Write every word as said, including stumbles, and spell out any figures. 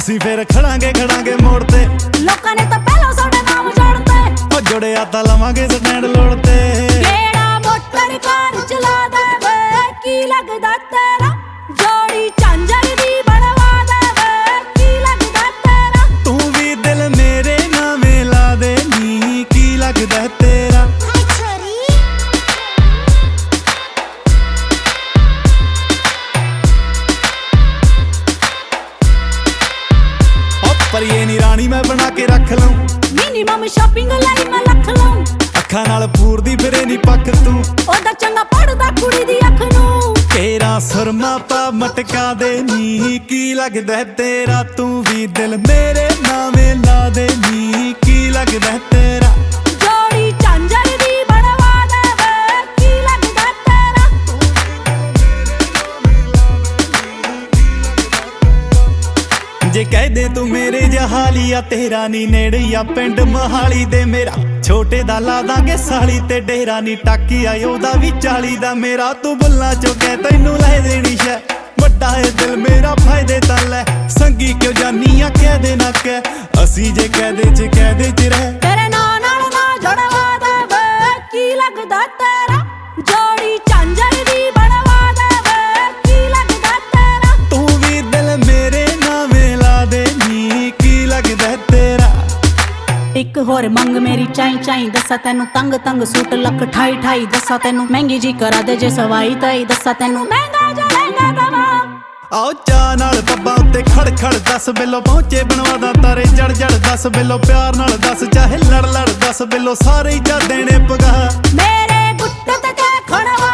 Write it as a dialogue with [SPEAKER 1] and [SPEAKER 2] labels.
[SPEAKER 1] ਅਸੀਂ ਫਿਰ ਖੜਾਂਗੇ ਖੜਾਂਗੇ ਮੋੜ ਤੇ।
[SPEAKER 2] ਲੋਕਾਂ ਨੇ ਤਾਂ ਪਹਿਲਾਂ ਸਾਡੇ ਨਾਮ ਜੋੜਤੇ,
[SPEAKER 1] ਉਹ ਜੁੜਿਆ ਤਾਂ ਲਵਾਂਗੇ ਸਟੈਂਡ ਲੋੜ ਤੇ।
[SPEAKER 2] ਕਿਹੜਾ ਮੋਟਰ ਕਾਰ ਚਲਾ ਦੇਵੇ ਕੀ ਲੱਗਦਾ ਤੇਰਾ, ਜੋੜੀ ਝਾਂਜਰ ਦੀ ਬਣਵਾ ਦੇਵੇ ਕੀ ਲੱਗਦਾ ਤੇਰਾ।
[SPEAKER 1] ਤੂੰ ਵੀ ਦਿਲ ਮੇਰੇ ਨਾਵੇਂ ਲਾ ਦੇ ਨੀ ਕੀ ਲੱਗਦਾ ਤੇਰਾ। ਪਰ ਇਹ ਨੀ ਰਾਣੀ ਮੈਂ ਬਣਾ ਕੇ ਰੱਖ ਲਊਂ,
[SPEAKER 2] ਮਿਨੀਮਮ ਸ਼ਾਪਿੰਗ ਲਈ ਮੈਂ ਲੱਖ ਲਊਂ।
[SPEAKER 1] ਅੱਖਾਂ ਨਾਲ ਪੂਰਦੀ ਫਿਰੇ ਨੀ ਪੱਕ ਤੂੰ,
[SPEAKER 2] ਉਹਦਾ ਚੰਗਾ ਪੜਦਾ ਕੁੜੀ ਦੀ ਅੱਖ ਨੂੰ।
[SPEAKER 1] ਤੇਰਾ ਸੁਰਮਾ ਪਾ ਮਟਕਾ ਦੇ ਨੀ ਕੀ ਲੱਗਦਾ ਤੇਰਾ। ਤੂੰ ਵੀ ਦਿਲ ਮੇਰੇ ਨਾਵੇਂ ਲਾ ਦੇ ਨੀ ਕੀ ਲੱਗਦਾ ਤੇਰਾ।
[SPEAKER 2] ਜੋੜੀ ਝਾਂਜਰ ਦੀ ਬਣਵਾ ਦੇਵੇ ਕੀ ਲੱਗਦਾ ਤੇਰਾ।
[SPEAKER 1] ਜੇ ਕਹਿ ਦੇ ਤੂੰ ਮੇਰੇ ਜਹਾਲੀ ਆ, ਤੇਰਾ ਨੀ ਨੇੜੇ ਆ ਪਿੰਡ ਮਹਾਲੀ ਦੇ ਮੇਰਾ। ਛੋਟੇ ਦਾ ਲਾ ਦਾਂਗੇ ਸਾਲੀ ਤੇ ਡੇਰਾ ਨੀ ਟਾਕੀ ਆ ਉਹਦਾ ਵੀ ਚਾਲੀ ਦਾ ਮੇਰਾ। ਤੂੰ ਬੁੱਲਾਂ ਚੋਂ ਕਹਿ ਤੈਨੂੰ ਲੈ ਦੇਣੀ ਸ਼ੈ, ਵੱਡਾ ਏ ਦਿਲ ਮੇਰਾ ਫਾਇਦੇ ਤਾਂ ਲੈ। ਸੰਗੀ ਕਿਉਂ ਜਾਨੀ ਆ ਕਹਿ ਦੇ ਨਾ ਕਹਿ, ਅਸੀਂ ਜੇ ਕਹਿ ਦੇ ਚ ਕਹਿ ਦੇ ਚ ਰਹਿ।
[SPEAKER 2] ਤੇਰੇ ਨਾਂ ਨਾਲ ਨਾ ਜੜਵਾ ਦੇਵੇ ਕੀ ਲੱਗਦਾ ਤੇਰਾ, ਜੋੜੀ ਝਾਂਜਰ ਦੀ ਬਣਵਾ ਦੇਵੇ ਕੀ ਲੱਗਦਾ ਤੇਰਾ।
[SPEAKER 1] ਤੂੰ ਵੀ ਦਿਲ ਮੇਰੇ ਨਾਵੇਂ ਲਾ ਦੇ ਨੀ ਕੀ ਲੱਗਦਾ ਤੇਰਾ।
[SPEAKER 2] ਇੱਕ ਹੋਰ ਮੰਗ ਮੇਰੀ ਚਾਈ ਚਾਈ ਦੱਸਾਂ ਤੈਨੂੰ, ਤੰਗ ਤੰਗ ਸੂਟ ਲੱਖ ਠਾਈ ਠਾਈ ਦੱਸਾਂ ਤੈਨੂੰ। ਮਹਿੰਗੀ ਜੀ ਕਰਾ ਦੇ ਜੇ ਸਵਾਈ ਤਾਈ ਦੱਸਾਂ ਤੈਨੂੰ, ਮਹਿੰਗਾ ਜੋ ਲਹਿੰਗਾ ਦਵਾ।
[SPEAKER 1] ਆਓ ਚਾਹ ਨਾਲ ਪੱਬਾਂ ਉੱਤੇ ਖੜ ਖੜ ਦਸ ਬਿੱਲੋ ਪਹੁੰਚੇ ਬਣਵਾਦਾ ਤਾਰੇ ਜੜ ਜੜ ਦਸ ਬਿੱਲੋ। ਪਿਆਰ ਨਾਲ ਦੱਸ ਚਾਹੇ ਲੜ ਲੜ ਦਸ ਬਿੱਲੋ, ਸਾਰੇ ਹੀ ਜਾ ਦੇਣੇ ਪਗਾ
[SPEAKER 2] ਮੇਰੇ ਗੁੱਟ ਤੇ ਖੜਵਾ